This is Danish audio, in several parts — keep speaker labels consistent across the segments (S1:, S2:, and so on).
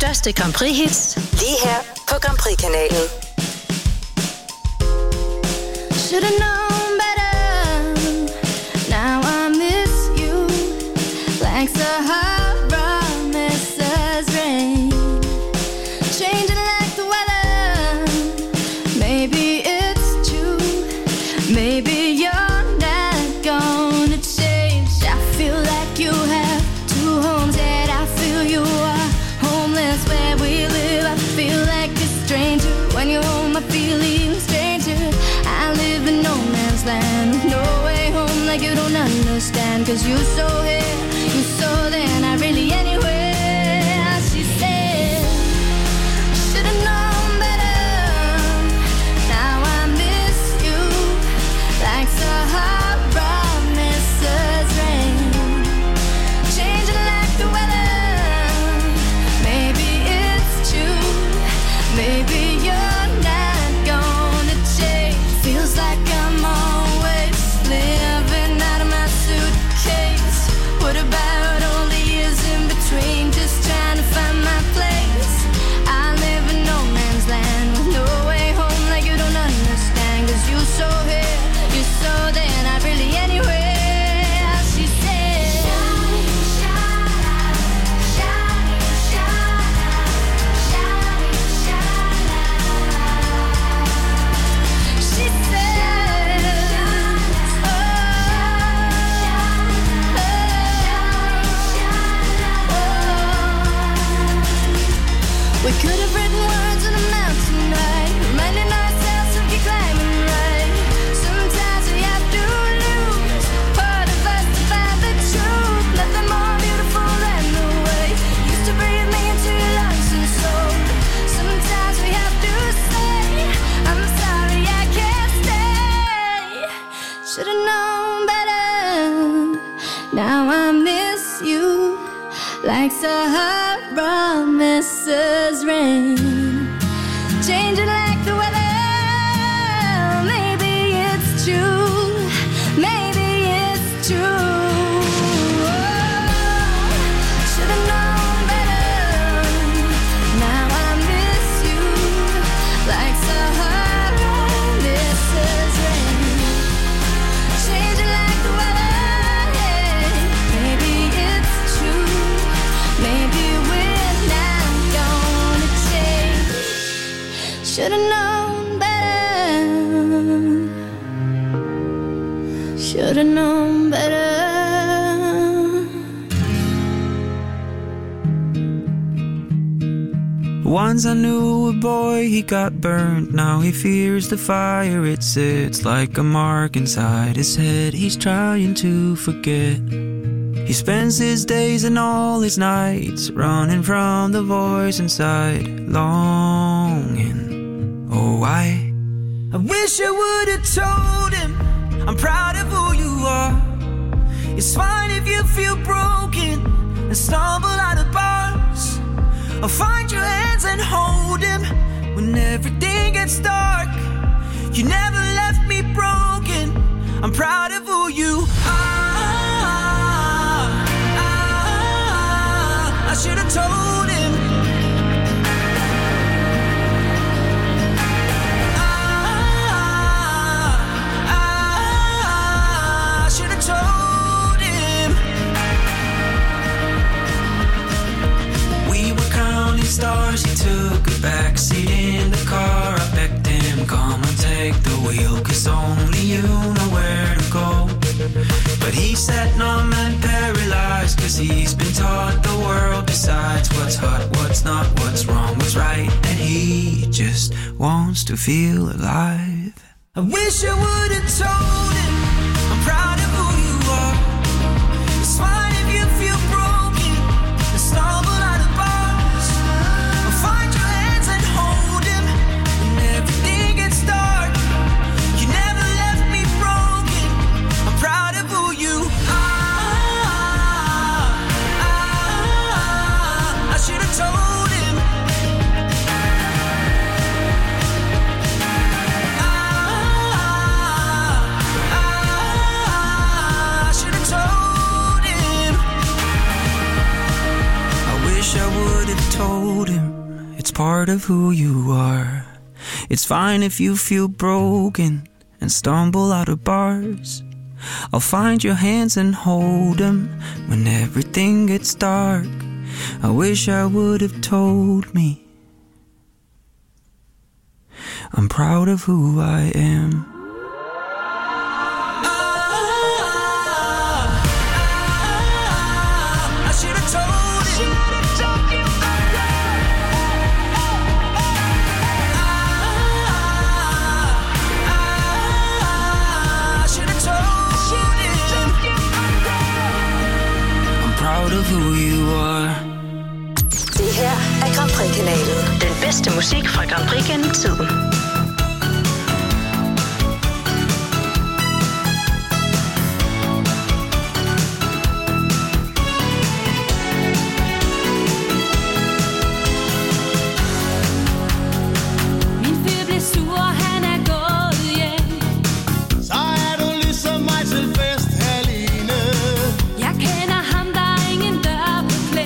S1: største Grand Prix-hits lige her på Grand Prix-kanalen.
S2: Should've known better. Now I miss you like Sahara misses rain, changing like the weather. Maybe it's true. Maybe you're not gonna change. I feel like you have two homes, yet I feel you are homeless where we live. I feel like a stranger when you're home. I feel even stranger. I live in no man's land with no way home, like you don't understand. Cause you so here, you so there, not really anywhere. She said, should've known better. Now I miss you like Sahara misses rain, changing like the weather. Maybe it's true. Maybe you're not gonna change. Feels like I'm always living out of my suitcase. What about all the years in between, just trying to find my place? I live in no man's land with no way home, like you don't understand. Cause you so here, you so there, not really anywhere. She said, she said, we could have written words on a mountain, right? Reminding ourselves to keep climbing, right? Sometimes we have to lose part of us to find the truth. Nothing more beautiful than the way you used to breathe me into your lungs and soul. Sometimes we have to say, I'm sorry I can't stay. Should've known better. Now I miss you like Sahara misses rain, changing like the weather. Maybe it's true. Maybe it's true. Should've known better. Now I miss you like Sahara misses rain, changing like the weather. Maybe it's true. Maybe we're not gonna change. Should've known better. Should've known better.
S3: Once I knew a boy, he got burned. Now he fears the fire. It sits like a mark inside his head. He's trying to forget. He spends his days and all his nights running from the voice inside, longing. Oh, I wish I would have told him I'm proud of who you are. It's fine if you feel broken and stumble out of bars. I'll find your hands and hold him when everything gets dark. You never left me broken. I'm proud of who you are. I should have told him. I should have told him. We were counting stars. He took a backseat in the car. I begged him, come and take the wheel, 'cause only you know where to go. But he sat numb and paralyzed, 'cause he's been taught the world decides what's hot, what's not, what's wrong, what's right, and he just wants to feel alive. I wish I would have told him I'm proud of who you are. It's fine if you feel broken and stumble out of bars. I'll find your hands and hold him when everything gets dark. You never left me broken. I'm proud of who you are. I should have told him. wish I would have told him it's part of who you are. It's fine if you feel broken and stumble out of bars. I'll find your hands and hold them when everything gets dark. I wish I would have told me I'm proud of who I am. Of who you are.
S1: Det her er Grand Prix-kanalen.
S4: Den bedste musik fra Grand Prix gennem tiden.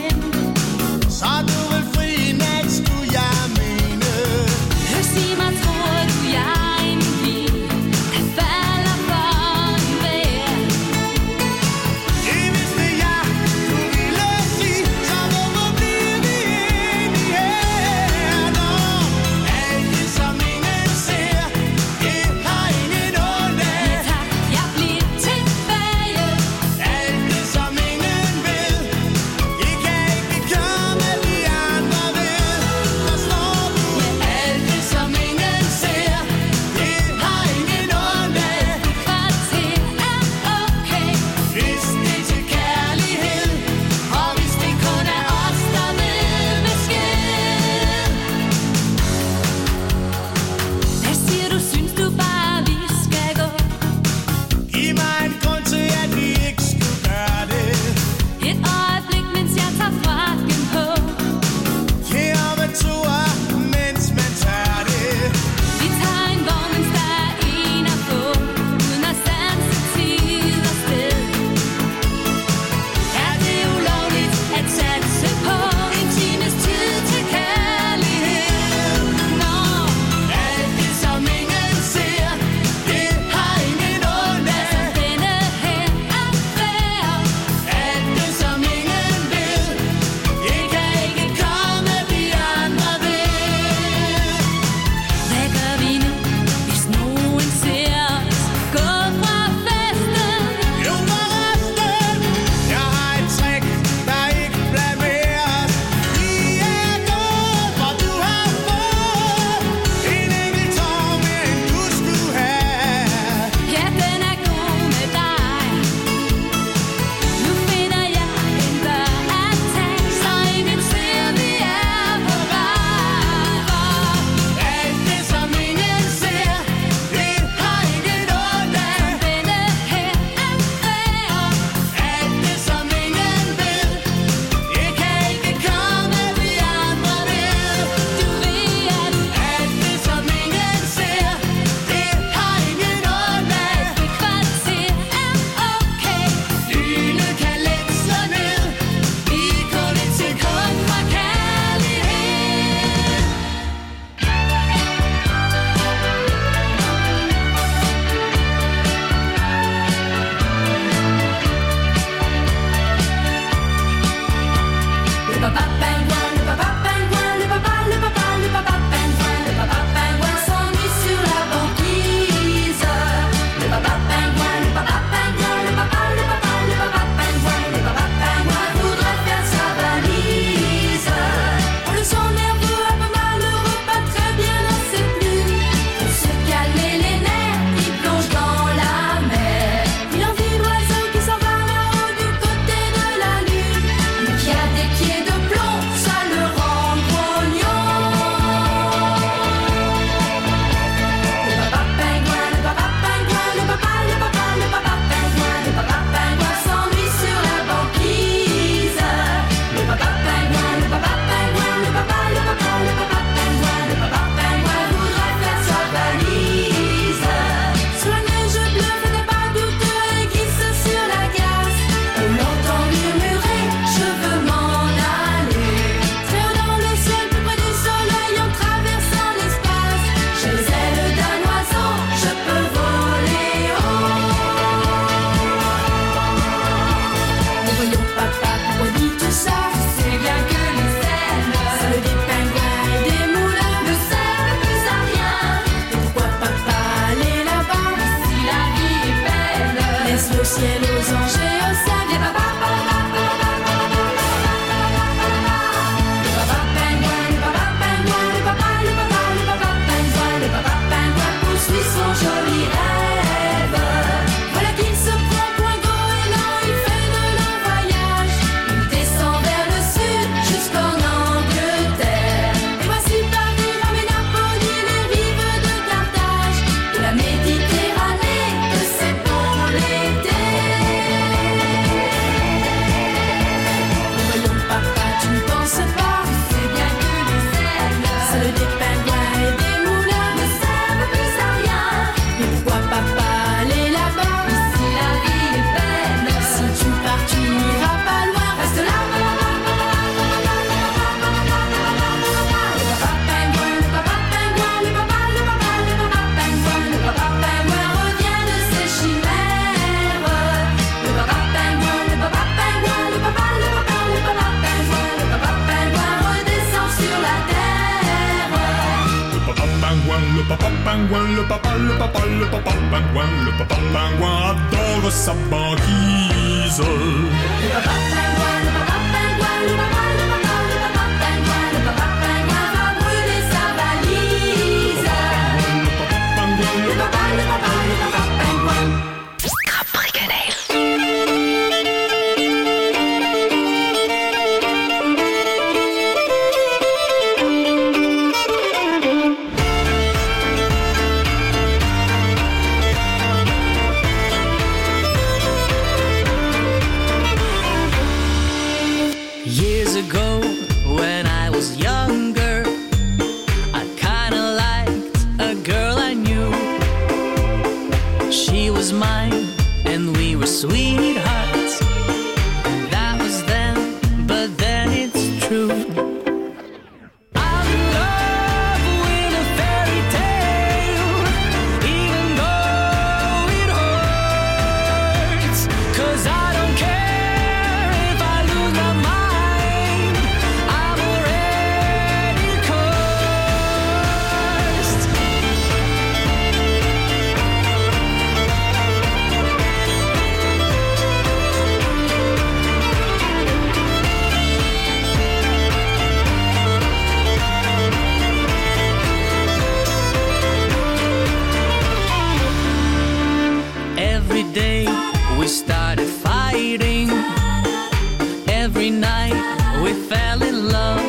S5: Så du vil fri nat, skulle jeg mene.
S2: Sig mig, tror Mais voyons papa, pourquoi dis tout ça? C'est bien que les ailes, celles des pingouins et des moulins, ne servent plus à rien. Et pourquoi papa aller là-bas? Si la vie est belle, laisse le ciel aux anges et aux saints. Viens papa, son joli rêve. Voilà qu'il se prend point goéland, il fait de longs voyages. Il descend vers le sud jusqu'en Angleterre. Et voici Paris, Rome et Napoli, les rives de Carthage, de la Méditerranée, que c'est bon l'été. Voyons papa, tu ne penses pas? C'est bien que les ailes, celles des pingouins et des moulins, ne servent plus à rien. Mais pourquoi papa aller là-bas? Si la vie est belle, si tu pars tu n'iras pas loin. Reste là. Le papa pingouin, le papa pingouin, le papa pingouin, le papa pingouin revient de ses chimères. Le papa pingouin, le papa pingouin, le papa pingouin, le papa pingouin redescend sur la terre.
S5: Le papa pingouin, le papa pingouin, le papa pingouin, le papa pingouin adore sa banquise.
S2: Le papa pingouin, le papa pingouin, le papa pingouin, le papa pingouin va brûler sa valise. Le papa pingouin.
S4: Capri-Canal.
S3: Years ago, when I was younger, I kinda liked a girl I knew. She was mine, and we were sweethearts. That was then, but then it's true. I'm in love with a fairy tale, even though it hurts. 'Cause I don't care if I lose my mind, I'm already cursed. Every day we started fighting. Every night we fell in love.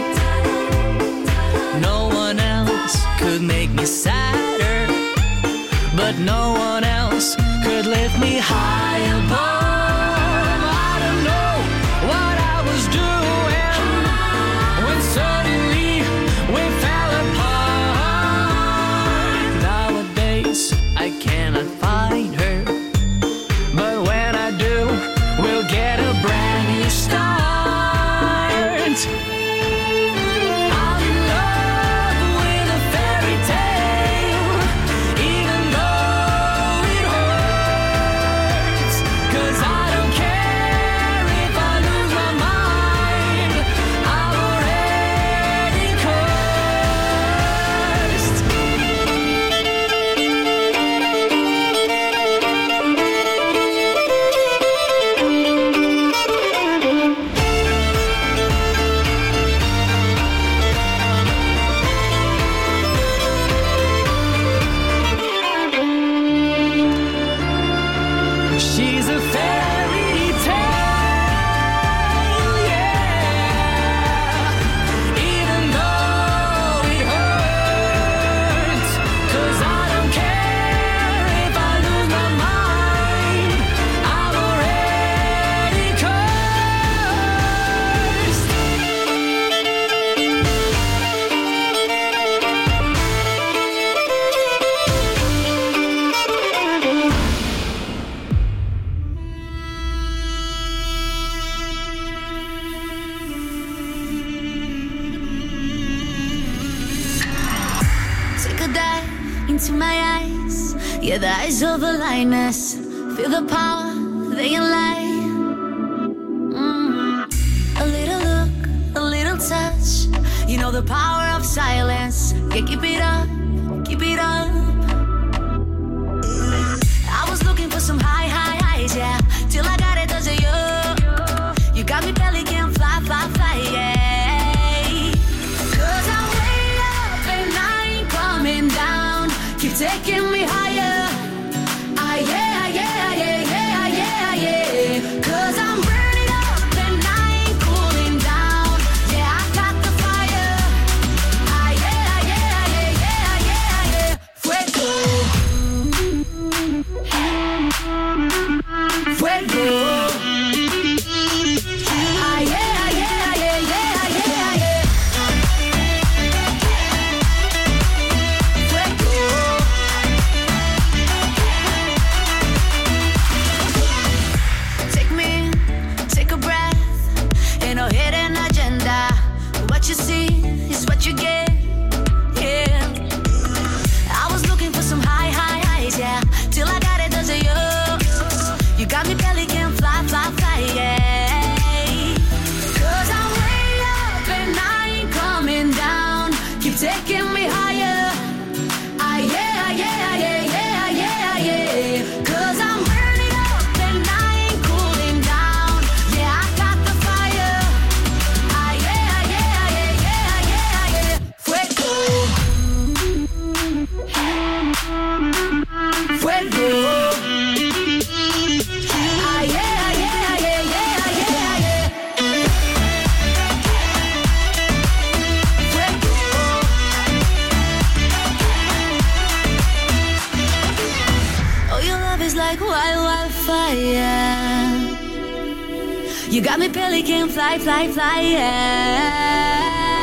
S3: No one else could make me sadder, but no one else could lift me high above. I don't know what I was doing when suddenly we fell apart. Nowadays I cannot find her, but when I do, we'll get a brand new start. I'm in love with a fairy tale, even though it hurts. 'Cause I don't care if I lose my mind, I'm already cursed. She's a fairy tale, yeah. Even though it hurts, 'cause I don't care if I lose my mind, I'm already cursed.
S2: Take a dive into my eyes. Yeah, the eyes of the lioness. Feel the power, they can lie.
S6: You know the power of silence. Yeah, keep it up, keep it up. I was looking for some high highs, yeah. Till I got it, 'cause of you. You got me belly can fly, fly, fly, yeah. 'Cause I'm way up and I ain't coming down. Keep taking me higher. Ah, yeah, yeah, yeah, yeah, yeah, yeah. 'Cause I'm burning up and I ain't cooling down. Yeah, I got the fire. Ah, yeah, yeah, yeah, yeah, yeah, yeah. Fuego. Fuego. Ah, yeah, yeah, yeah, yeah, yeah, yeah. Fuego. Take me in, take a breath. Ain't no hidden agenda. What you see is what you get. Yeah. I was looking for some high highs, yeah. Till I got it, 'cause of you. You got me belly can fly, fly, fly, yeah. 'Cause I'm way up and I ain't coming down. Keep taking me higher. Ah, yeah, yeah, yeah, yeah, yeah, yeah. 'Cause I'm burning up and I ain't cooling down. Yeah, I got the fire. Ah, yeah, yeah, yeah, yeah, yeah, yeah. Fuego. Fuego. Ah, yeah, yeah, yeah, yeah, yeah, yeah. Fuego. Oh, your love is like wildfire. You got me belly can fly, fly, fly, yeah.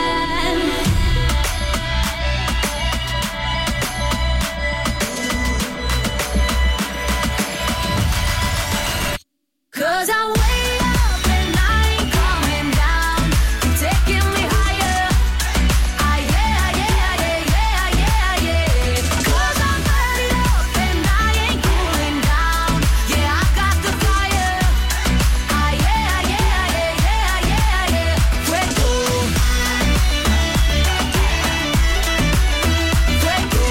S6: 'Cause I'm way up and I ain't coming down. You're taking me higher. Ah, yeah, yeah, yeah, yeah, yeah, yeah. 'Cause I'm burning up and I ain't cooling down. Yeah, I got the fire. Ah, yeah, yeah, yeah, yeah, yeah, yeah. Fuego. Fuego.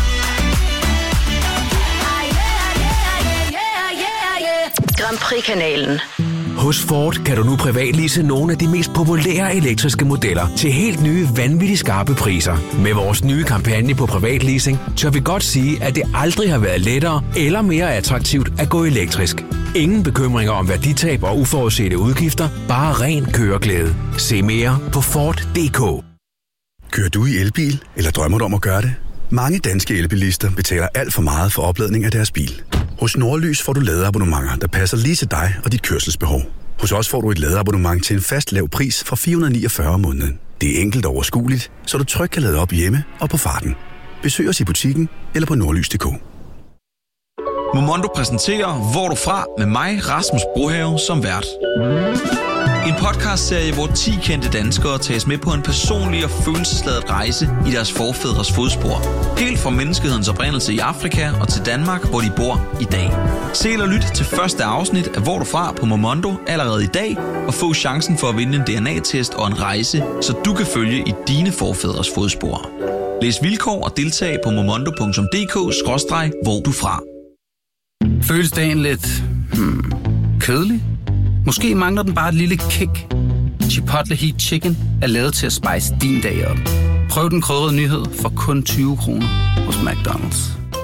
S6: Ah, yeah, yeah, yeah, yeah, yeah.
S1: Grand Prix-kanalen.
S7: Hos Ford kan du nu privatlease nogle af de mest populære elektriske modeller til helt nye, vanvittigt skarpe priser. Med vores nye kampagne på privatleasing, tør vi godt sige, at det aldrig har været lettere eller mere attraktivt at gå elektrisk. Ingen bekymringer om værditab og uforudsete udgifter, bare ren køreglæde. Se mere på Ford.dk.
S8: Kører du i elbil, eller drømmer du om at gøre det? Mange danske elbilister betaler alt for meget for opladning af deres bil. Hos Nordlys får du ladeabonnementer, der passer lige til dig og dit kørselsbehov. Hos os får du et ladeabonnement til en fast lav pris fra 449 om måneden. Det er enkelt og overskueligt, så du trygt kan lade op hjemme og på farten. Besøg os i butikken eller på nordlys.dk.
S9: Momondo præsenterer Hvor er du fra? Med mig, Rasmus Brohave, som vært. En podcastserie, hvor 10 kendte danskere tages med på en personlig og følelsesladet rejse i deres forfædres fodspor. Helt fra menneskehedens oprindelse i Afrika og til Danmark, hvor de bor i dag. Se eller lyt til første afsnit af Hvor er du fra? På Momondo allerede i dag, og få chancen for at vinde en DNA-test og en rejse, så du kan følge i dine forfædres fodspor. Læs vilkår og deltag på momondo.dk/hvor du fra.
S10: Føles dagen lidt kedelig? Måske mangler den bare et lille kick. Chipotle Heat Chicken er lavet til at spice din dag op. Prøv den krydrede nyhed for kun 20 kroner hos McDonald's.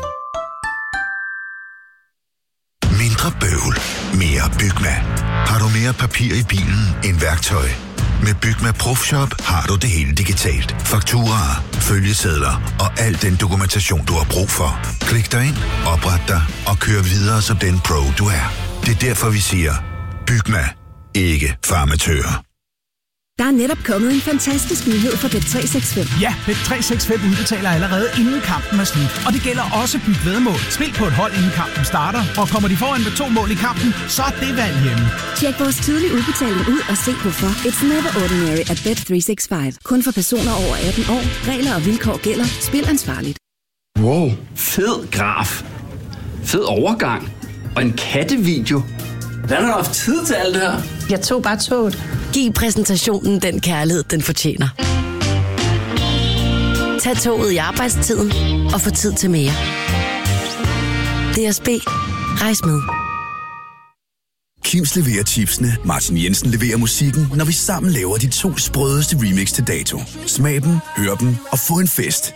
S11: Mindre bøvl, mere Bygma. Har du mere papir i bilen end værktøj? Med Bygma Profshop har du det hele digitalt. Fakturaer, følgesedler og al den dokumentation, du har brug for. Klik dig ind, opret dig og kør videre som den pro, du er. Det er derfor, vi siger, Bygma, ikke farmatører.
S12: Der er netop kommet en fantastisk nyhed for Bet365.
S13: Ja, Bet365 udbetaler allerede inden kampen er slut. Og det gælder også Byg Væddemål. Spil på et hold inden kampen starter, og kommer de foran med 2 mål i kampen, så er det valg hjemme.
S12: Tjek vores tidlige udbetaling ud og se hvorfor. It's never ordinary at Bet365. Kun for personer over 18 år. Regler og vilkår gælder. Spil ansvarligt.
S14: Wow, fed graf. Fed overgang. Og en kattevideo. Hvordan har du haft tid til alt det her?
S15: Jeg tog bare toget. Giv præsentationen den kærlighed, den fortjener. Tag toget i arbejdstiden og få tid til mere. DSB. Rejs med.
S8: Kims leverer chipsene, Martin Jensen leverer musikken, når vi sammen laver de 2 sprødeste remix til dato. Smag dem, hør dem og få en fest.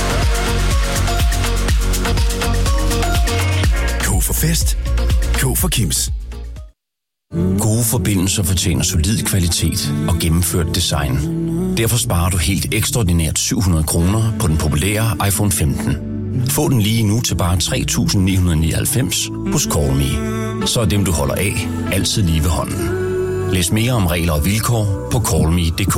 S8: K for fest. K for Kims.
S16: Gode forbindelser fortjener solid kvalitet og gennemført design. Derfor sparer du helt ekstraordinært 700 kroner på den populære iPhone 15. Få den lige nu til bare 3.999 hos CallMe. Så er dem, du holder af, altid lige ved hånden. Læs mere om regler og vilkår på callme.dk.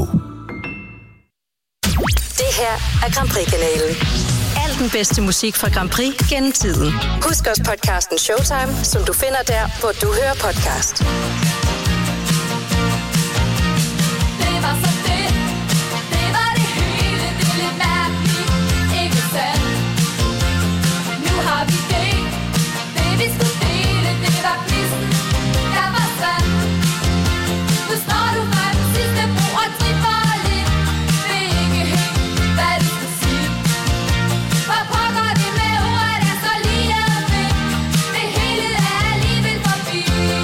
S1: Det her er Grand Prix-kanalen. Al den bedste musik fra Grand Prix gennem tiden. Husk også podcasten Showtime, som du finder der, hvor du hører podcast.
S2: Det var så det var det hele, det er lidt mærkeligt, ikke sandt? Nu har vi det vi skulle dele, det var quizzen, der var sandt. Nu står du fra den sidste bro og tripper lidt, ved ikke helt, hvad du skal sige. Hvor pokker det med ordet er så lige med, det hele er alligevel forbi.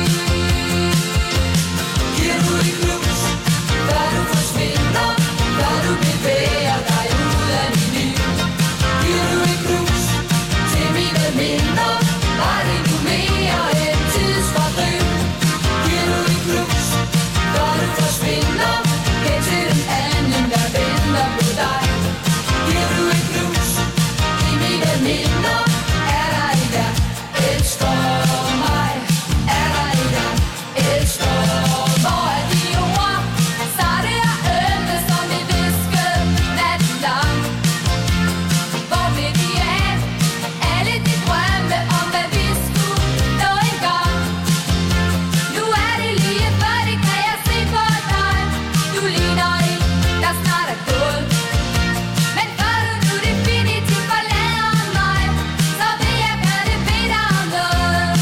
S2: Giver du et knus, før du forsvinder, før du bevæger dig ud af dit liv. Giver du et knus til mine minder, var det nu mere end tidsfordriv. Giver du et knus, før du forsvinder, hen til den anden, der venter på dig. Giver du et knus i mine minder, er der en, der elsker mig. Er der en, der elsker mig. Hvor er de ord, sarte og ømme, som vi viskede natten lang? Hvor blev de af? Alle de drømme om, hvad vi skulle nå engang. Nu er det lige før, det kan jeg se på dig. Du ligner en, der snart er gået. Men før du nu definitivt forlader mig, så vil jeg gerne bede dig om noget.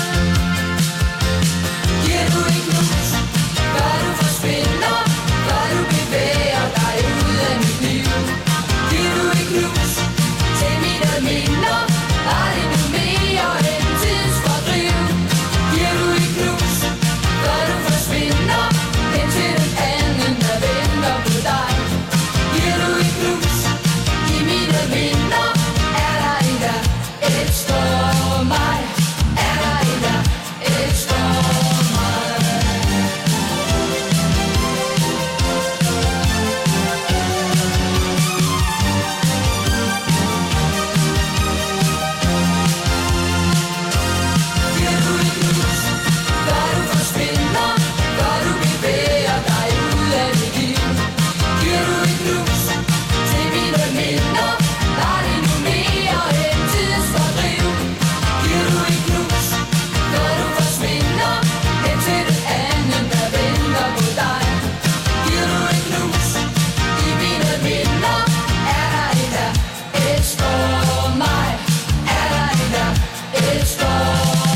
S2: Giver du et knus, før du forsvinder, før du bevæger dig ud af mit liv. Giver du et knus til mine minder, var det nu mere end tidsfordriv. Giver du et knus, før du forsvinder, hen til den anden, der venter på dig. Giver du et knus i mine minder, er der en, der elsker mig. Er der en, der elsker mig. Giver du et knus, før du forsvinder, før du bevæger dig ud af mit liv. Giver du et knus til mine minder, var det nu mere end tidsfordriv. Giver du et knus, før du forsvinder, hen til den anden, der venter på dig. Giver du et knus i mine minder, er der en, der elsker mig. Er der en, der elsker mig.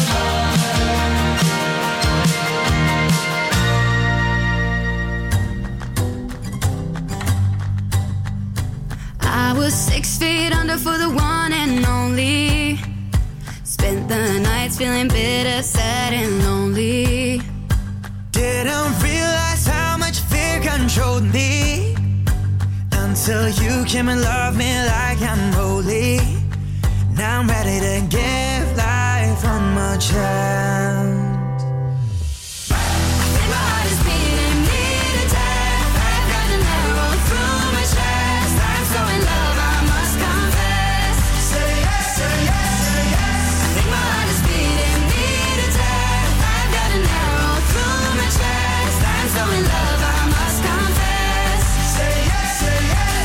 S2: I was 6 feet under for the one and only. Spent the nights feeling bitter, sad and lonely.
S17: Didn't realize how much fear controlled me until you came and loved me like I'm holy. Now I'm ready to give life one more chance.
S2: I think my heart is beating me to death. I've got an arrow through my chest. I'm so in love, I must confess.
S17: Say yes, say yes, say yes.
S2: I think my heart is beating me to death. I've got an arrow through my chest. I'm so in love, I must confess.
S17: Say yes, say yes.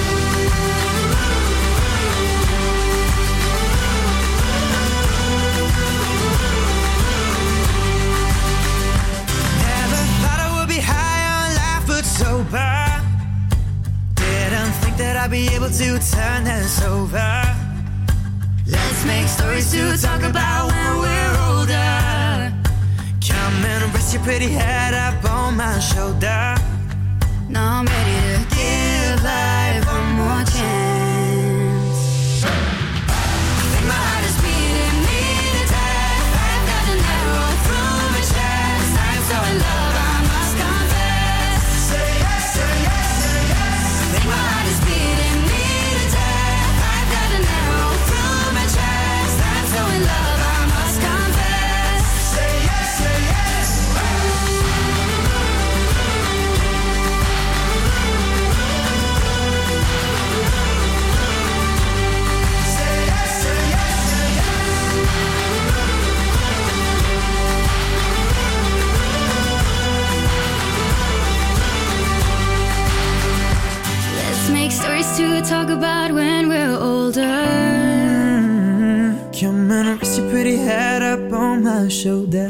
S17: Never thought I would be high on life but sober. Didn't think that I'd be able to turn this over. Let's make stories to talk about when we're older. Come and rest your pretty head up on my shoulder.
S2: Now I'm ready to give life one more chance. to talk about when we're older.
S17: Come and rest your pretty head up on my shoulder.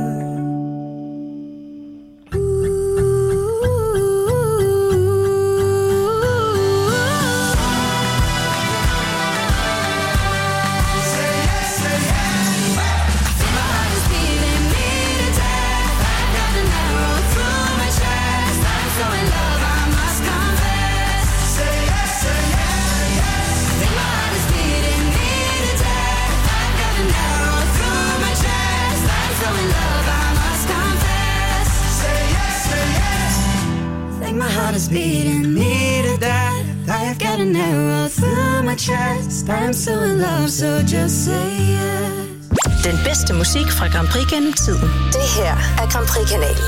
S2: Is beating me to death. I've got an arrow through my chest. I'm so in love, so just say yes.
S1: Den bedste musik fra Grand Prix gennem tiden. Det her er Grand Prix-kanalen.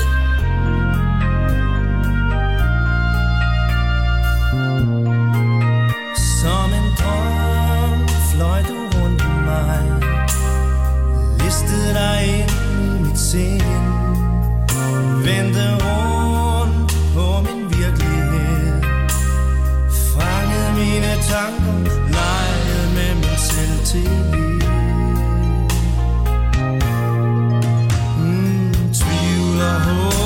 S18: Som en drøm fløj du rundt om mig, listede dig ind i mit sind, vendte rundt på min virkelighed, fangede mine tanker, legede med min selvtillid. Tvivl og håb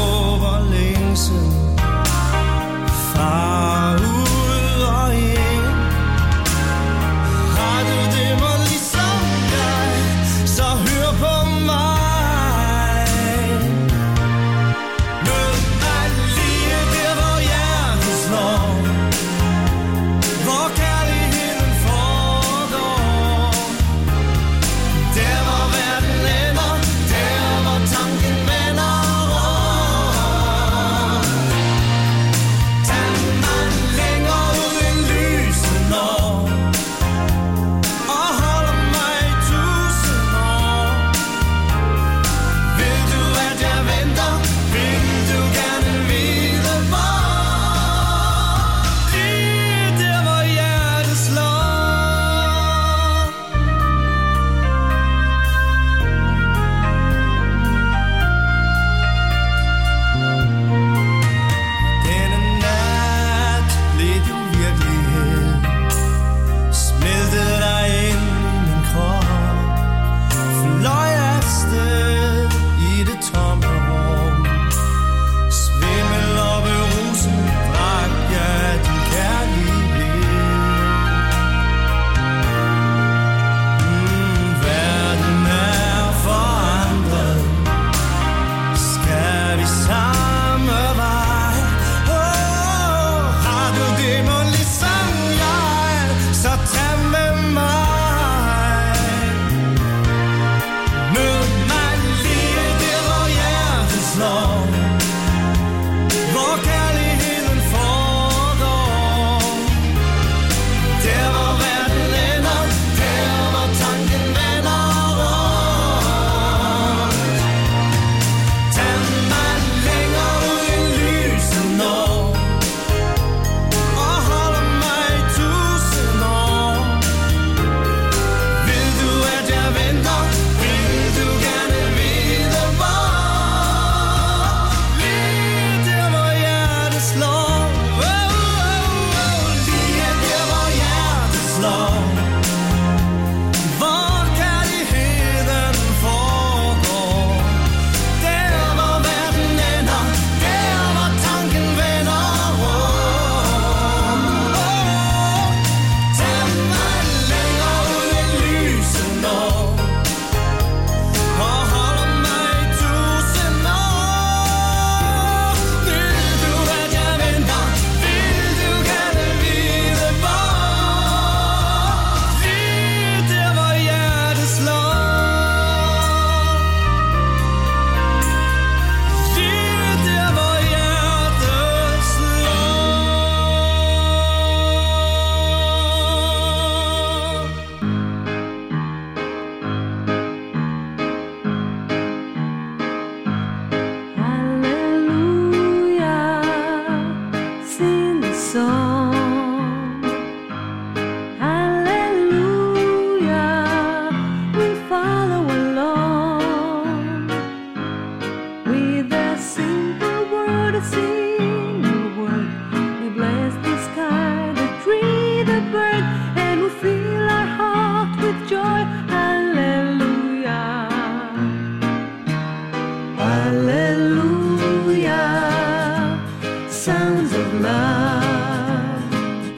S19: sounds of love.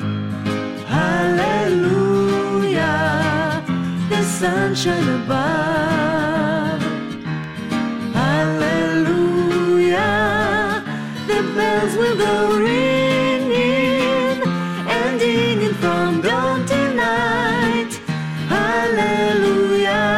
S19: Hallelujah, the sunshine above. Hallelujah, the bells will go ringing and dinging from dawn to night. Hallelujah.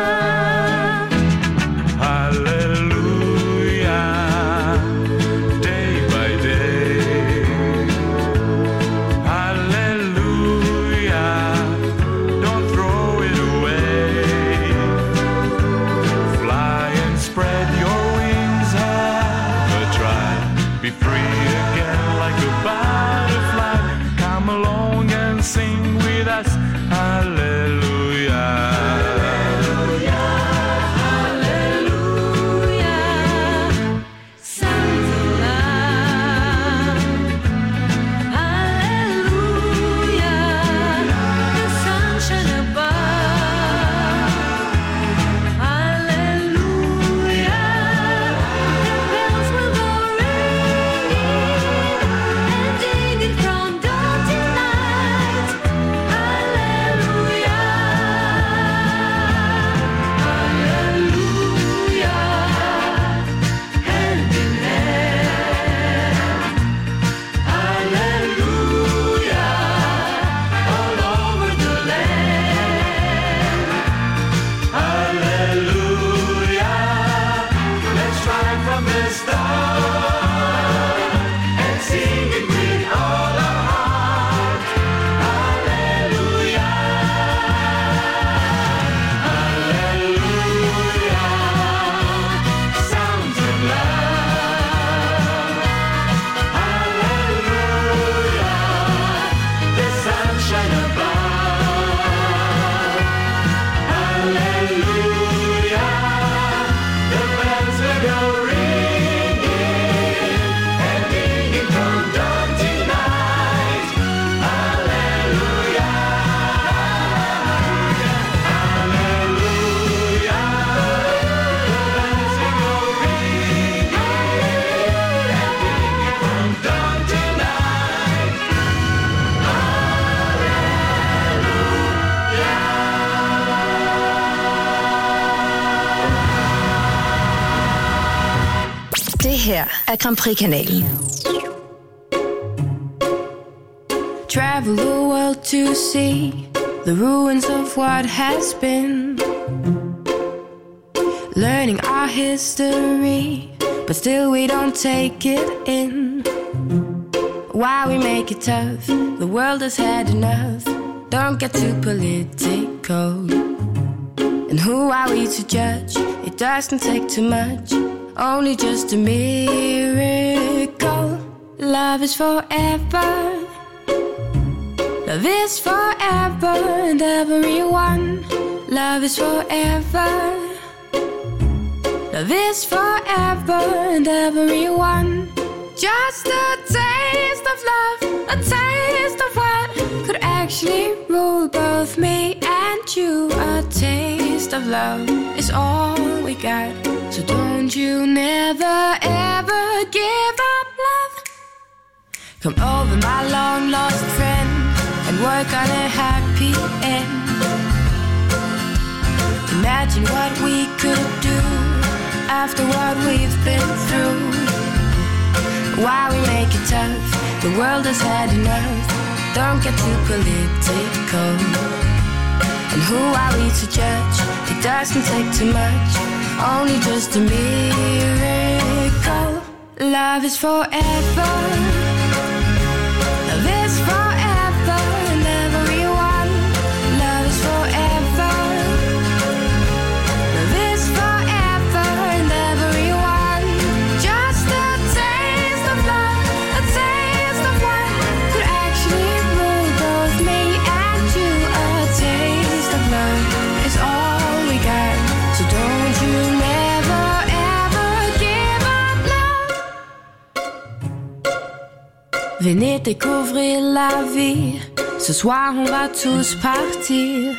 S1: her er Grand Prix-kanalen.
S2: Travel the world to see the ruins of what has been, learning our history, but still we don't take it in. Why we make it tough? The world has had enough. Don't get too political. And who are we to judge? It doesn't take too much, only just a miracle. Love is forever. Love is forever and everyone. Love is forever. Love is forever and everyone. Just a taste of love, a taste of what could actually rule both me and you. A taste of love is all we got, so don't you never ever give up love. Come over, my long lost friend, and work on a happy end. Imagine what we could do after what we've been through. Why we make it tough? The world has had enough. Don't get too political. And who are we to judge? It doesn't take too much, only just a miracle. Love is forever. Love is forever and everyone. Love is forever. Love is forever and everyone. Just a taste of love, a taste of what could actually rule both me and you. A taste of love is all we got, so don't you never ever give up love. Venez découvrir la vie. Ce soir on va tous partir.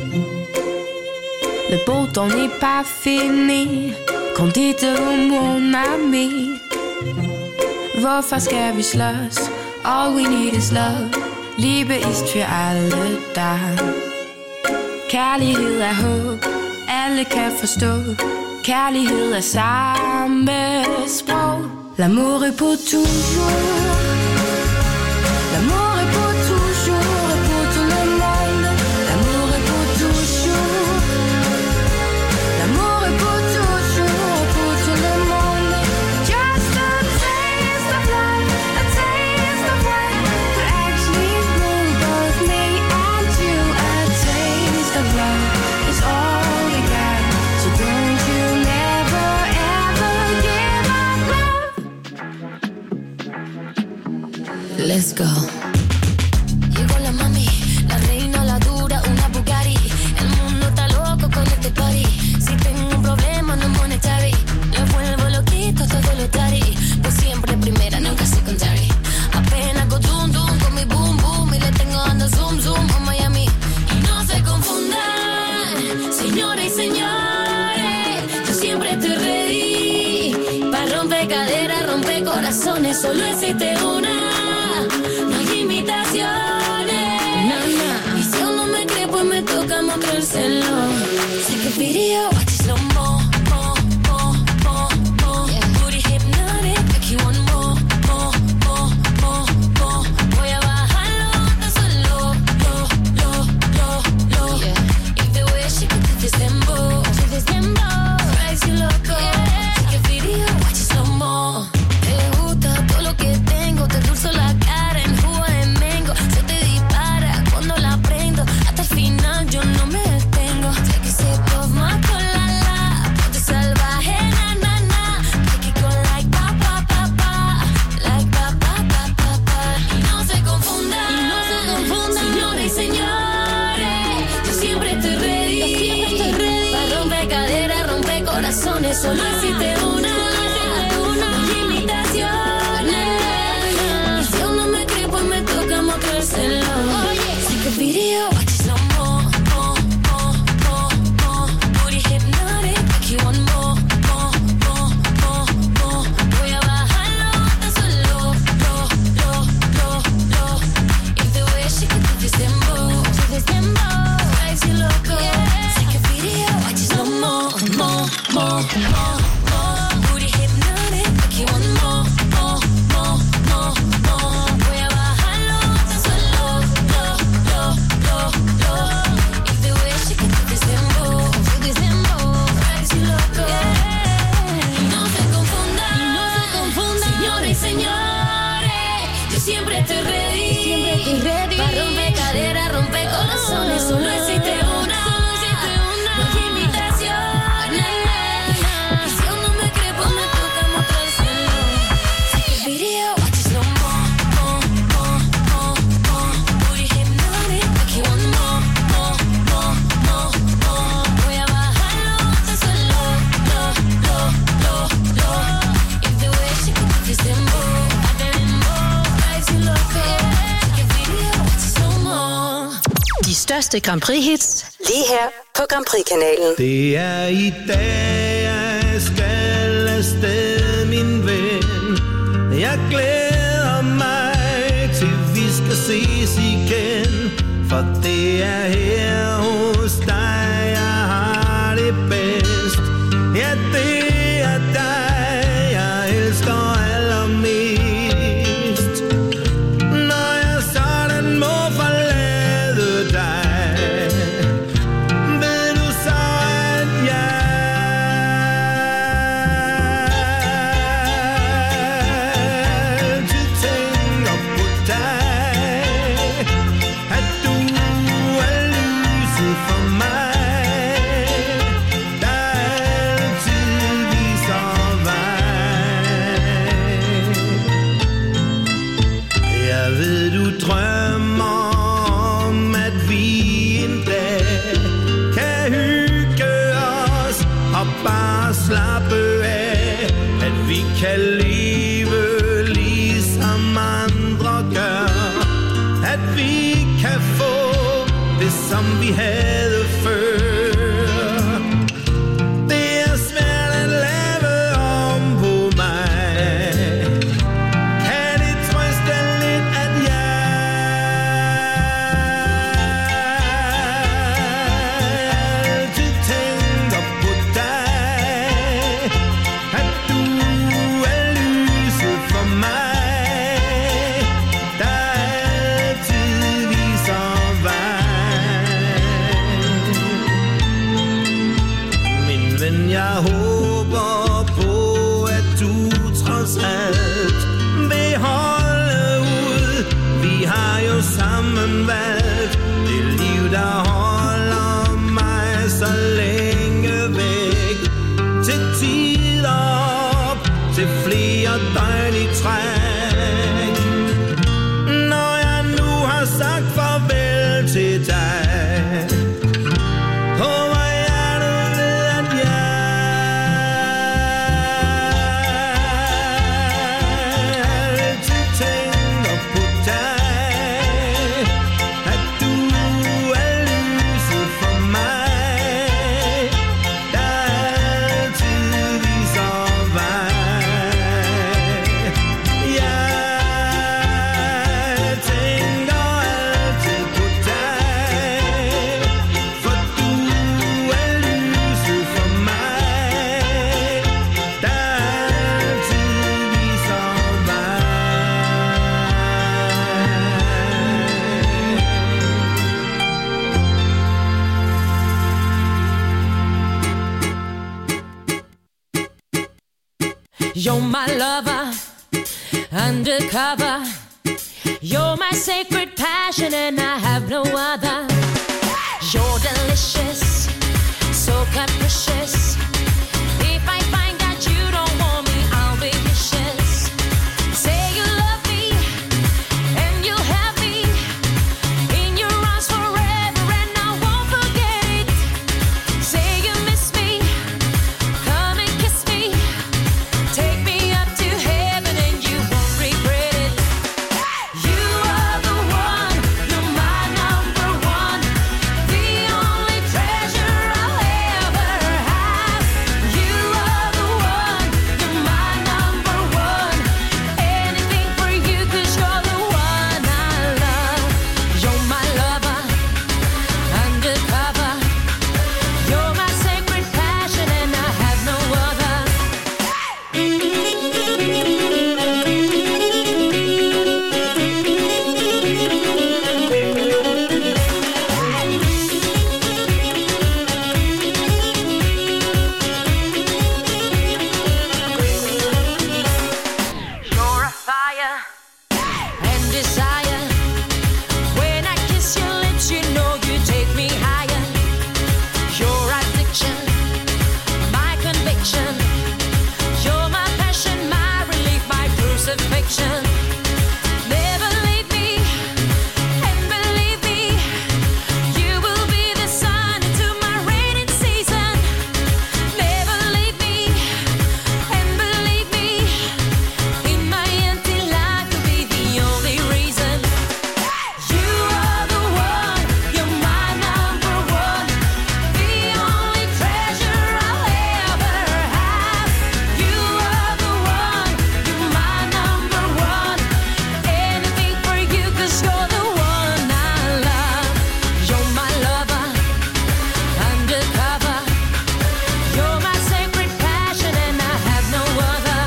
S2: Le beau temps n'est pas fini. Qu'en dites-vous mon ami?
S20: Hvorfor skal vi slås? All we need is love. Liebe ist für alle da. Kærlighed er håb, alle kan forstå. Kærlighed er samme sprog. L'amour est pour toujours. L'amour est pour toujours et pour tout le monde. L'amour est pour toujours. L'amour est pour toujours et pour tout le monde. Just a taste of love, a taste of what could actually rule both me and you. A taste of love is all we got, so don't you never ever give up love. Let's go.
S6: Llegó la mami, la reina, la dura, una Bugatti. El mundo está loco con este party. Si tengo un problema no monetary, le vuelvo loquito todo lo tari. Pues siempre primera, nunca secondary. Apenas go dum dum con mi boom boom y le tengo dando zoom zoom a Miami. Y no se confundan, señores y señores, yo siempre estoy ready. Pa' romper caderas, romper corazones, solo existe una. No hay imitaciones. Y si aún no me cree, pues me toca mostrárselo. Take a video, watch it slow mo, mo, mo, mo, mo. Booty hypnotic, make you want more, more, more, more, more. Voy a bajarlo hasta solo, lo, lo, lo, lo. If the way she could do this dembow, drives you loco. Take a video, watch it slow mo. Te gusta todo lo que tengo, te dulzo la cara en jugo de mango. Se te dispara cuando la prendo, hasta el final yo no me detengo. Take a sip of my colada, ponte salvaje, na, na, na. Make it go like pa, pa, pa, pa, like pa, pa, pa, pa, pa. Y no se confundan, señores y señores, yo siempre estoy ready. Pa' romper caderas, romper corazones, solo existe una. No hay imitaciones. Y si aún no me cree, pues me toca mostrárselo. Take a video, watch it slow mo, mo, mo, mo, mo. Booty hypnotic, make you want more, more, more, more, more. Voy a bajarlo hasta solo, lo, lo, lo, lo. If the way she could do this dembow, drives you loco. Take a video, watch it slow mo, mo, mo, mo, mo. Booty hypnotic, make you want more, more, more, more, more. Voy a bajarlo hasta solo, lo, lo, lo, lo. If the way she could do this dembow, drives you loco. Y no se confundan, señores y señores, yo siempre estoy ready. Pa' romper caderas, romper corazones, solo existe una. No hay imitaciones. Y si aún no me cree, pues me toca mostrárselo. Take a video, watch it slow mo, mo, mo, mo, mo. Booty hypnotic, make you want more, more, more, more, more. Voy a bajarlo hasta solo, lo, lo, lo, lo. If the way she could do this dembow, drives you loco. Take a video, watch it slow mo.
S1: De største Grand Prix-hits, lige her på Grand Prix-kanalen.
S18: Det er i dag, jeg skal afsted, min ven. Jeg glæder mig til, vi skal ses igen. For det er her hos dig, jeg har det bedst. Ja, det er dig, jeg elsker allermest. Når jeg sådan må forlade dig, ved du så, at jeg altid tænker på dig. At du er lyset for mig, der altid viser vej. Jeg ved, du drømmer om, at vi en dag kan hygge os og bare slappe af. At vi kan leve ligesom andre gør. At vi kan få det, som vi havde før. Det er svært at lave om på mig.
S21: You're my lover, undercover. You're my sacred passion and I have no other. You're delicious, so capricious. If I find that you don't want me, I'll be vicious. Say you love me and you'll have me in your arms forever and I won't forget it. Say you miss me, come and kiss me. Take me up to heaven and you won't regret it. You are the one, you're my number one. The only treasure I'll ever have. You are the one, you're my number one. Anything for you 'cause you're the one I love. You're my lover, undercover. You're my sacred passion and I have no other. You're a fire and desire. When I kiss your lips, you know you take me higher. Your addiction, my conviction. You're my passion, my relief, my crucifixion. Never leave me, and believe me, you will be the sun into my rainy season. Never leave me, and believe me, in my empty life you'll be the only reason. You are the one, you're my number one. The only treasure I'll ever have. You are the one, you're my number one. Anything for you 'cause you're the one I love. You're my lover, undercover. You're my sacred passion and I have no other.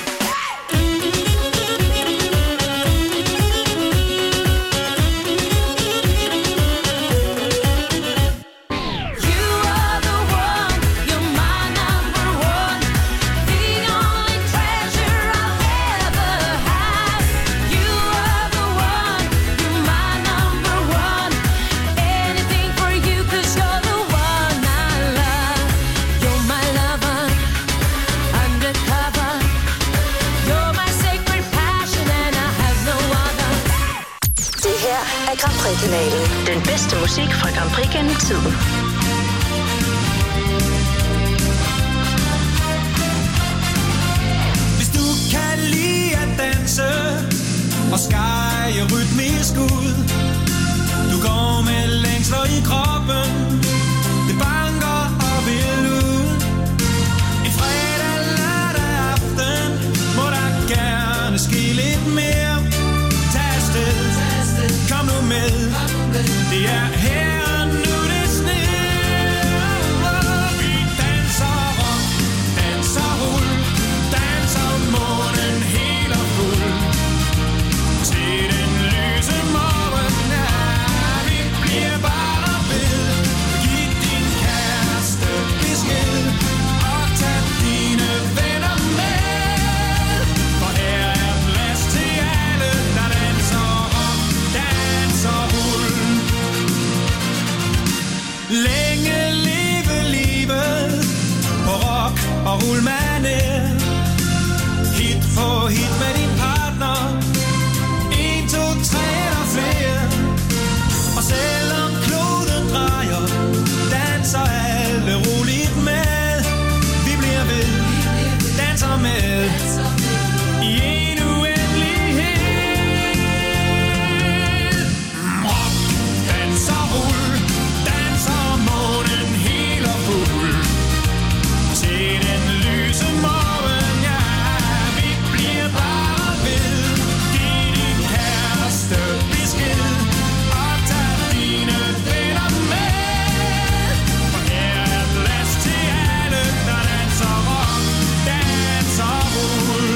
S21: You are the one, you're my number one. The only treasure I'll ever have. You are the one, you're my number one. Anything for you 'cause you're the one I love. You're my lover, undercover. You're my sacred passion and I have no other.
S1: Det her er Grand Prix-kanalen. Den bedste musik fra Grand Prix gennem tiden.
S3: Hvis du kan lide at danse og skære rytmisk ud. Du går med længsler i kroppen. Det banker og vil ud. En fredag, lørdag aften må der gerne ske lidt mere. Tag afsted, kom nu med. Det er her og nu det sner. Vi danser rock, danser rul, danser månen helt og fuld. Til den lyse morgen, ja, vi bliver bare ved. Giv din kæreste besked og tag dine venner med. For her er plads til alle, der danser rock, danser rul. Længe leve livet på rock og rullmanér. Hit for hit med din partner. 1, 2, 3 eller flere. Og selvom kloden drejer, danser alle roligt med. Vi bliver ved, danser med i en uendelighed. Rock, danser rull, danser månen helt og fuld. Til den lyse morgen, ja, vi bliver bare ved. Giv din kæreste besked og tag dine venner med. For her er plads til alle, der danser rock, danser rull.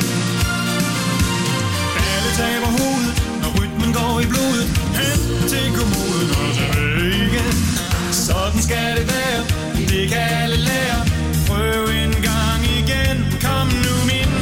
S3: Alle taber hovedet, når rytmen går i blodet. Hen til kommoden og tilbage igen. Sådan skal det være, det kan alle lære. Prøv en gang igen, kom nu min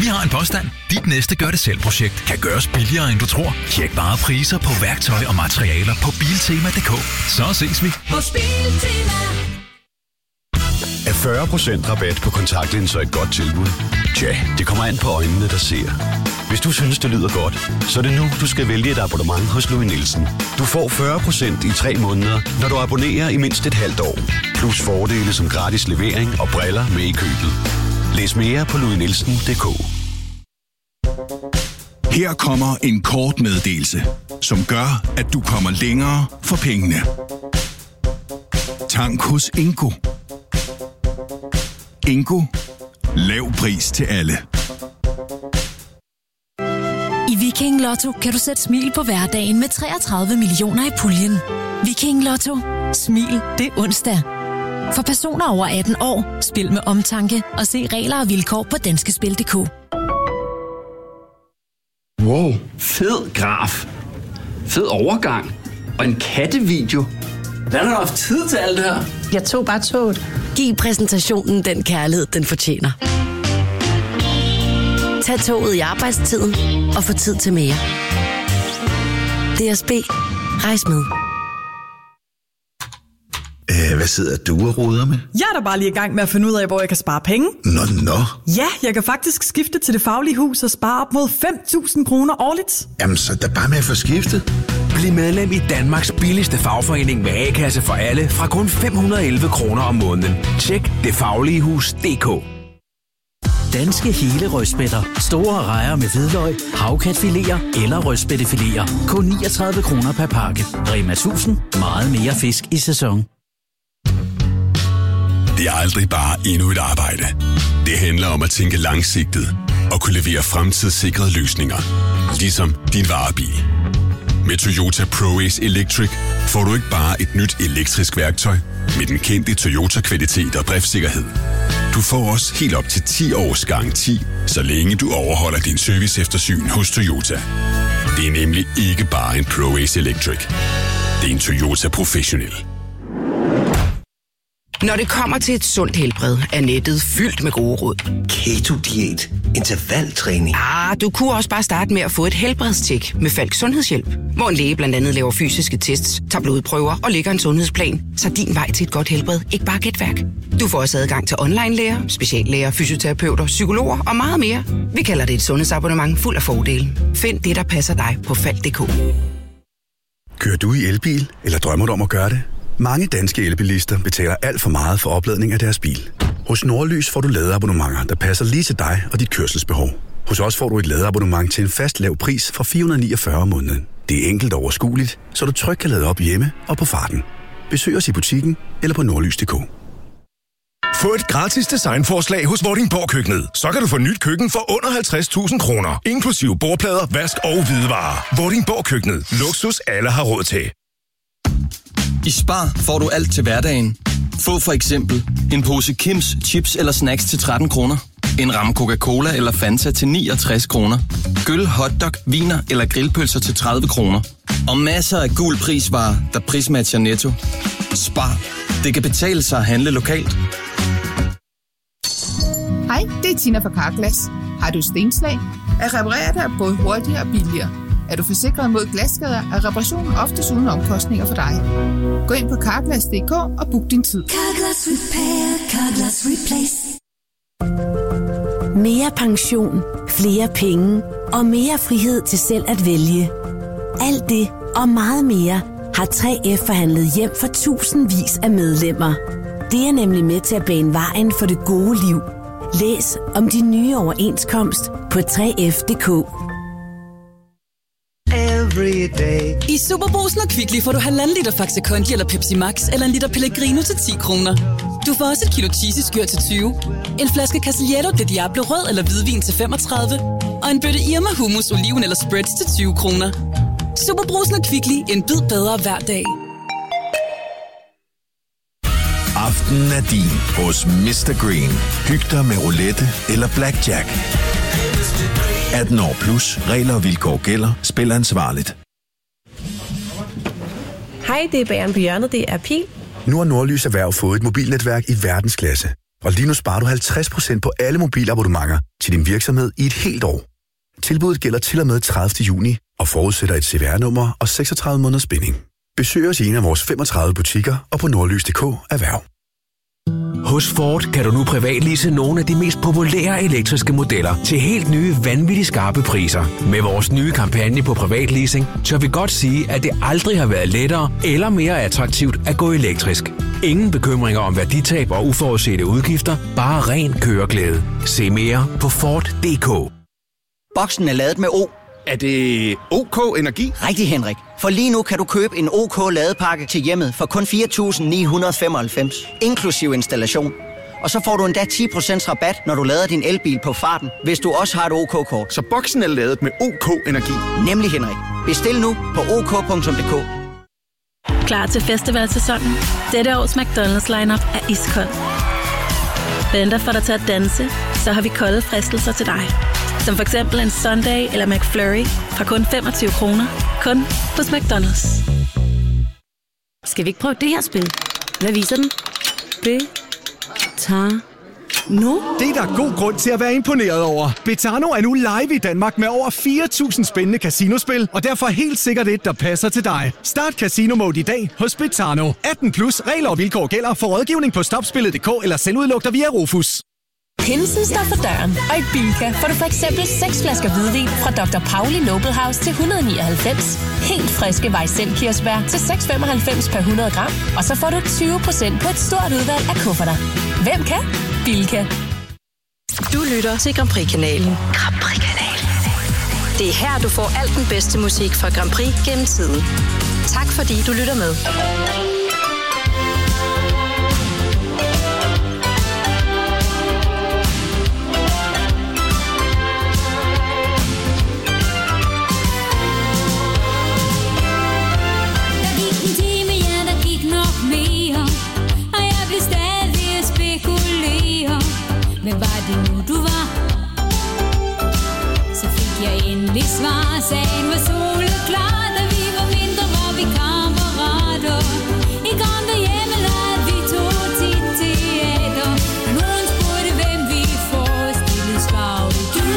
S5: Vi har en påstand. Dit næste gør-det-selv-projekt kan gøres billigere, end du tror. Tjek bare priser på værktøj og materialer på Biltema.dk. Så ses vi.
S21: Hos Biltema.
S22: Er 40% rabat på kontaktlinser et godt tilbud? Tja, det kommer an på øjnene, der ser. Hvis du synes, det lyder godt, så er det nu, du skal vælge et abonnement hos Louis Nielsen. Du får 40% i 3 måneder, når du abonnerer i mindst et halvt år. Plus fordele som gratis levering og briller med i købet. Læs mere på louisnielsen.dk.
S23: Her kommer en kort meddelelse, som gør, at du kommer længere for pengene. Tank hos Ingo. Ingo. Lav pris til alle.
S24: I Viking Lotto kan du sætte smil på hverdagen med 33 millioner i puljen. Viking Lotto. Smil det onsdag. For personer over 18 år, spil med omtanke og se regler og vilkår på danskespil.dk.
S14: Wow, fed graf. Fed overgang. Og en kattevideo. Hvordan har du haft tid til alt det her?
S15: Jeg tog bare toget. Giv præsentationen den kærlighed, den fortjener. Tag toget i arbejdstiden og få tid til mere. DSB. Rejs med.
S11: Hvad sidder du og roder med?
S25: Jeg er da bare lige i gang med at finde ud af, hvor jeg kan spare penge.
S11: Nå.
S25: Ja, jeg kan faktisk skifte til Det Faglige Hus og spare op mod 5.000 kroner årligt.
S11: Jamen, så er der bare med at få skiftet.
S7: Bliv medlem i Danmarks billigste fagforening med A-kasse for alle fra kun 511 kroner om måneden. Tjek detfagligehus.dk.
S26: Danske hele rødspætter. Store rejer med hvidløg, havkatfiléer eller rødspættefiléer. Kun 39 kroner per pakke. Rema 1000. Meget mere fisk i sæson.
S27: Det er aldrig bare endnu et arbejde. Det handler om at tænke langsigtet og kunne levere fremtidssikrede løsninger. Ligesom din varebil. Med Toyota ProAce Electric får du ikke bare et nyt elektrisk værktøj med den kendte Toyota-kvalitet og driftssikkerhed. Du får også helt op til 10 års garanti, så længe du overholder din serviceeftersyn hos Toyota. Det er nemlig ikke bare en ProAce Electric. Det er en Toyota Professional.
S28: Når det kommer til et sundt helbred, er nettet fyldt med gode råd.
S29: Keto-diæt, intervaltræning.
S28: Du kunne også bare starte med at få et helbredstjek med Falk Sundhedshjælp, hvor en læge blandt andet laver fysiske tests, tager blodprøver og lægger en sundhedsplan, så din vej til et godt helbred ikke bare gætværk. Du får også adgang til online-læger, speciallæger, fysioterapeuter, psykologer og meget mere. Vi kalder det et sundhedsabonnement fuld af fordele. Find det, der passer dig på Falk.dk.
S8: Kører du i elbil, eller drømmer du om at gøre det? Mange danske elbilister betaler alt for meget for opladning af deres bil. Hos Nordlys får du ladeabonnementer, der passer lige til dig og dit kørselsbehov. Hos os får du et ladeabonnement til en fast lav pris fra 449 om måneden. Det er enkelt og overskueligt, så du trygt kan lade op hjemme og på farten. Besøg os i butikken eller på nordlys.dk.
S30: Få et gratis designforslag hos Vordingborg Køkkenet. Så kan du få nyt køkken for under 50.000 kroner. Inklusive bordplader, vask og hvidevarer. Vordingborg Køkkenet. Luksus alle har råd til.
S31: I Spar får du alt til hverdagen. Få for eksempel en pose Kims chips eller snacks til 13 kroner. En ramme Coca-Cola eller Fanta til 69 kroner. Gyld, hotdog, viner eller grillpølser til 30 kroner. Og masser af gul prisvarer, der prismatcher Netto. Spar. Det kan betale sig at handle lokalt.
S32: Hej, det er Tina fra Carglass. Har du stenslag? At reparere det er både hurtigere og billigere. Er du forsikret mod glasskader, er reparationen oftest uden omkostninger for dig. Gå ind på Carglass.dk og book din tid.
S12: Carglass Repair, Carglass Replace. Mere pension, flere penge og mere frihed til selv at vælge. Alt det og meget mere har 3F forhandlet hjem for tusindvis af medlemmer. Det er nemlig med til at bane vejen for det gode liv. Læs om de nye overenskomst på 3F.dk.
S33: I Superbrugsen og Kvickly får du 1,5 liter Faxe Kondi eller Pepsi Max eller en liter Pellegrino til 10 kroner. Du får også et kilo cheesy-skyr til 20, en flaske Castillejo de Diablo rød eller hvidvin til 35 og en bøtte Irma hummus, oliven eller spreads til 20 kroner. Superbrugsen og Kvickly, en bid bedre hver dag.
S11: Aftenen er din hos Mr. Green. Hyg dig med roulette eller blackjack. 18 år plus. Regler og vilkår gælder. Spil ansvarligt.
S34: Hej, det er Bageren på hjørnet. Det er Pil.
S8: Nu har Nordlys Erhverv fået et mobilnetværk i verdensklasse. Og lige nu sparer du 50% på alle mobilabonnementer til din virksomhed i et helt år. Tilbuddet gælder til og med 30. juni og forudsætter et CVR-nummer og 36 måneders binding. Besøg os i en af vores 35 butikker og på nordlys.dk erhverv.
S7: Hos Ford kan du nu privatlease nogle af de mest populære elektriske modeller til helt nye vanvittigt skarpe priser. Med vores nye kampagne på privatleasing, tør vi godt sige, at det aldrig har været lettere eller mere attraktivt at gå elektrisk. Ingen bekymringer om værditab og uforudsete udgifter, bare ren køreglæde. Se mere på Ford.dk.
S1: Boksen er ladet med O.
S2: Er det OK Energi?
S1: Rigtig, Henrik. For lige nu kan du købe en OK ladepakke til hjemmet for kun 4.995, inklusiv installation. Og så får du endda 10% rabat, når du lader din elbil på farten, hvis du også har et OK-kort.
S2: Så boksen er ladet med OK Energi?
S1: Nemlig, Henrik. Bestil nu på ok.dk.
S3: Klar til festivalsæsonen? Dette års McDonald's lineup er iskold. Venter for dig til at danse, så har vi kolde fristelser til dig. Som for eksempel en Sunday eller McFlurry fra kun 25 kroner. Kun hos McDonald's.
S12: Skal vi ikke prøve det her spil? Hvad viser den? Nu?
S4: Det er der god grund til at være imponeret over. Betano er nu live i Danmark med over 4.000 spændende casinospil, og derfor helt sikkert et, der passer til dig. Start Casino Mode i dag hos Betano. 18+, regler og vilkår gælder. For rådgivning på stopspillet.dk eller selvudluk dig via Rufus.
S24: Pinsen står for døren, og i Bilka får du for eksempel 6 flasker hvidvin fra Dr. Pauli Noble House til 199. Helt friske Weizen-kirsebær til 6,95 per 100 gram. Og så får du 20% på et stort udvalg af kufferter. Hvem kan? Bilka.
S6: Du lytter til Grand Prix-kanalen. Grand Prix-kanalen. Det er her, du får alt den bedste musik fra Grand Prix gennem tiden. Tak fordi du lytter med.
S9: Men var det nu du var? Så fik jeg endelig svar. Sagen var soleklar, da vi var mindre, var vi kammerater. I gamle hjemme lavede vi to tit teater. Og nogen spurgte, hvem vi forestillede, svarede du.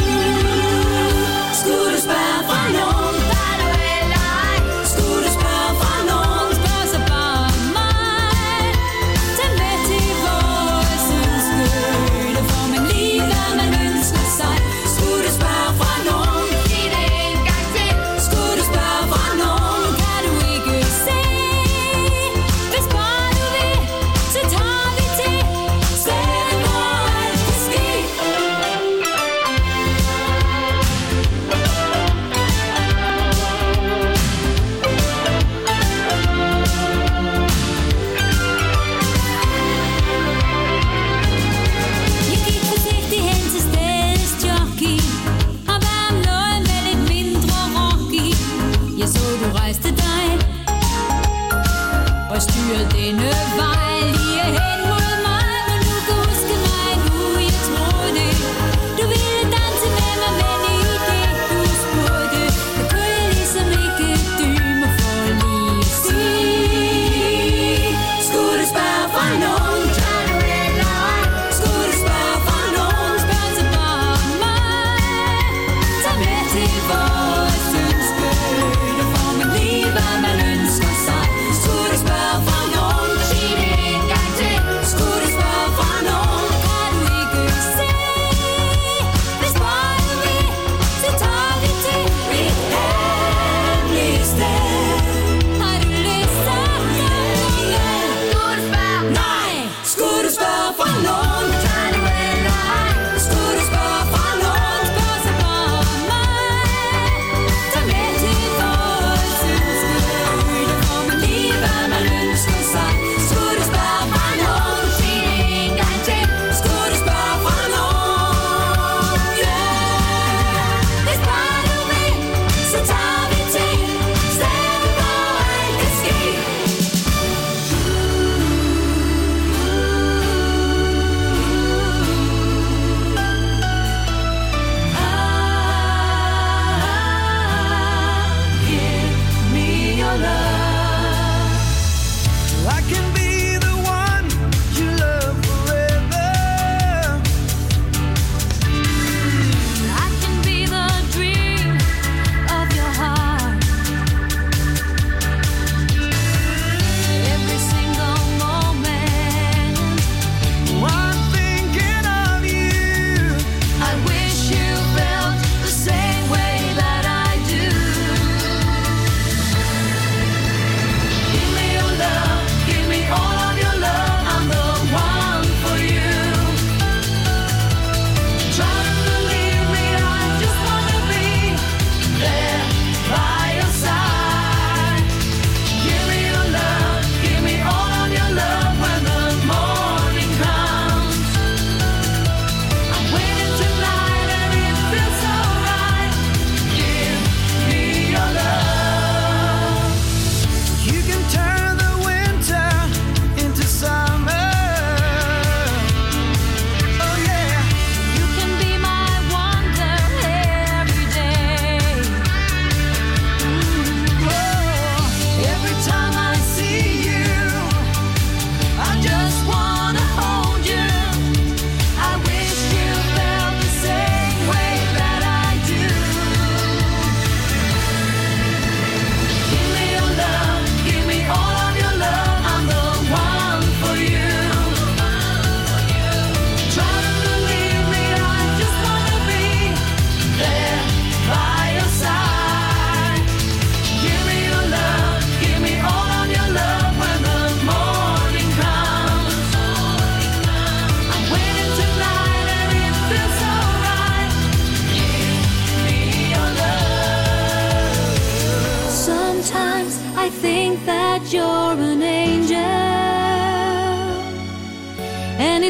S9: Skulle du spørge fra nogen, var du eller ej? Skulle du spørge fra nogen, spørg så bare mig. Tag med til vores udskød. Får man lige, hvad man ønsker sig. Skulle du spørge fra nogen, sig det en gang til. Skulle du spørge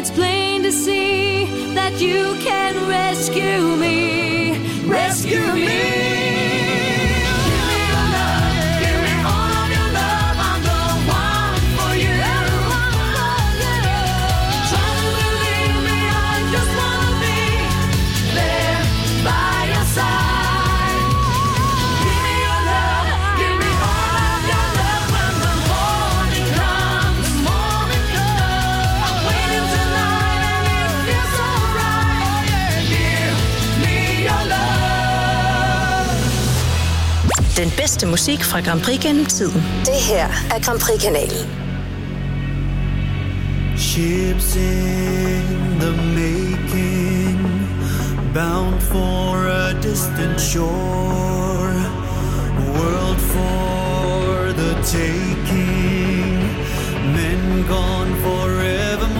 S9: it's plain to see that you can rescue me. Rescue me.
S6: Den bedste musik fra Grand Prix gennem tiden. Det her er Grand Prix-kanalen.
S5: Ships in the making, bound for a distant shore, world for the taking, men gone forever.